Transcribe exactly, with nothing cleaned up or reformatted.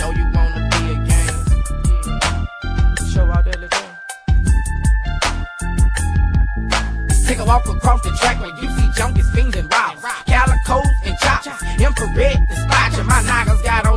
know you wanna be a gang. Show all that little. Take a walk across the track when you see junkies, fiends, and robbers, calicos and choppers, infrared to spot you. My noggins got